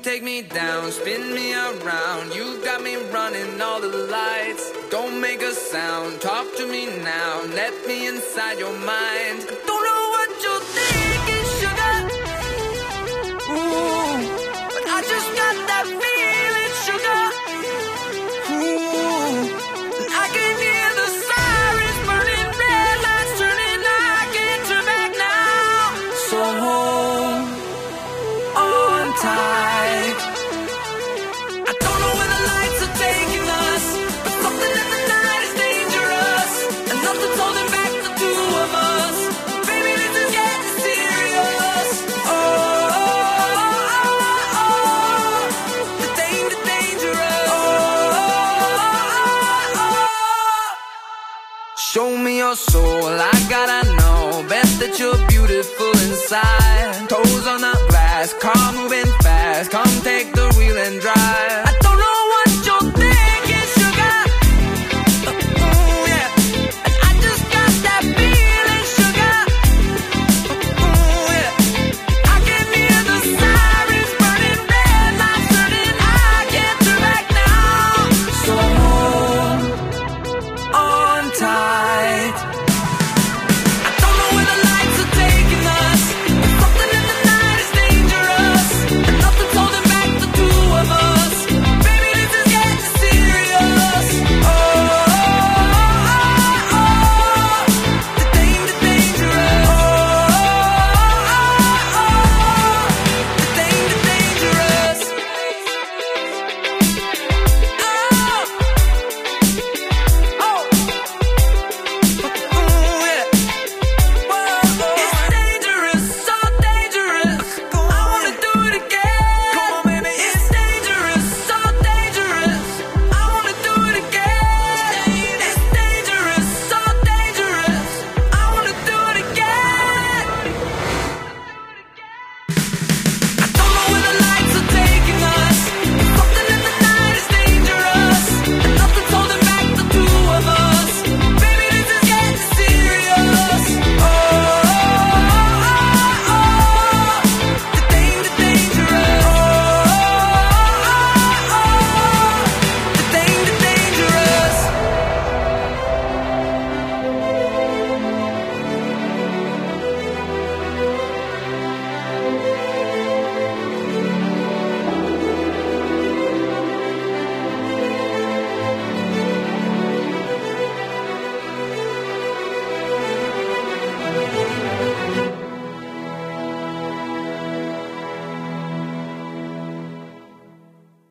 take me down, spin me around. You got me running all the lights. Don't make a sound, talk to me now. Let me inside your mind. Don't know what you're thinking, sugar. Ooh, but I just got that feeling, sugar. Ooh, and I can hear the sirens burning, red lights turning. I can't turn back now. So hold on tight. I don't know where the lights are taking us, but something in the night is dangerous, and nothing's holding back the two of us. Baby, this is getting serious. Oh, the dangerous. Show me your soul, I gotta know. Bet that you're beautiful inside. Toes on the glass, car moving fast. Come take the wheel and drive.